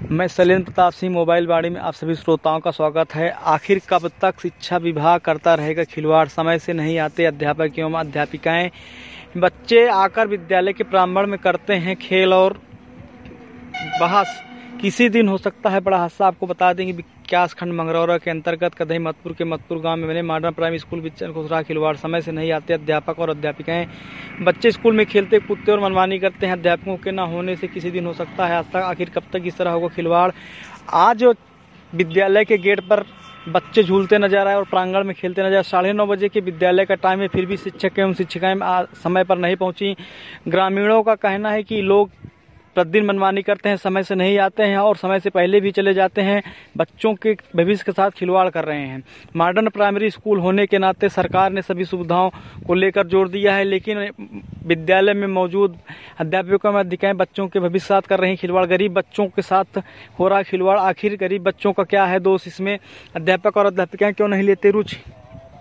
मैं शैलेंद्र प्रताप सिंह मोबाइल वाणी में आप सभी श्रोताओं का स्वागत है। आखिर कब तक शिक्षा विभाग करता रहेगा खिलवाड़? समय से नहीं आते अध्यापक एवं अध्यापिकाएं। बच्चे आकर विद्यालय के प्रांगण में करते हैं खेल और बहस। किसी दिन हो सकता है बड़ा हादसा। आपको बता देंगे विकास खंड मंगरौरा के अंतर्गत कदही मतपुर के मतपुर गांव में बने मॉडर्न प्राइमरी स्कूल विचन खुसरा खिलवाड़। समय से नहीं आते अध्यापक और अध्यापिकाएं। बच्चे स्कूल में खेलते कूदते और मनमानी करते हैं। अध्यापकों के न होने से किसी दिन हो सकता है हादसा। आखिर कब तक इस तरह होगा खिलवाड़? आज विद्यालय के गेट पर बच्चे झूलते नजर आए और प्रांगण में खेलते नजर। 9:30 बजे के विद्यालय का टाइम है, फिर भी शिक्षक एवं शिक्षिकाएं समय पर नहीं पहुंची। ग्रामीणों का कहना है कि लोग प्रतिदिन मनमानी करते हैं, समय से नहीं आते हैं और समय से पहले भी चले जाते हैं। बच्चों के भविष्य के साथ खिलवाड़ कर रहे हैं। मॉडर्न प्राइमरी स्कूल होने के नाते सरकार ने सभी सुविधाओं को लेकर जोर दिया है, लेकिन विद्यालय में मौजूद अध्यापकों में अधिकाएं बच्चों के भविष्य के साथ कर रही हैं खिलवाड़। गरीब बच्चों के साथ हो रहा खिलवाड़। आखिर गरीब बच्चों का क्या है दोष इसमें? अध्यापक और अध्यापिकाएं क्यों नहीं लेते रुचि?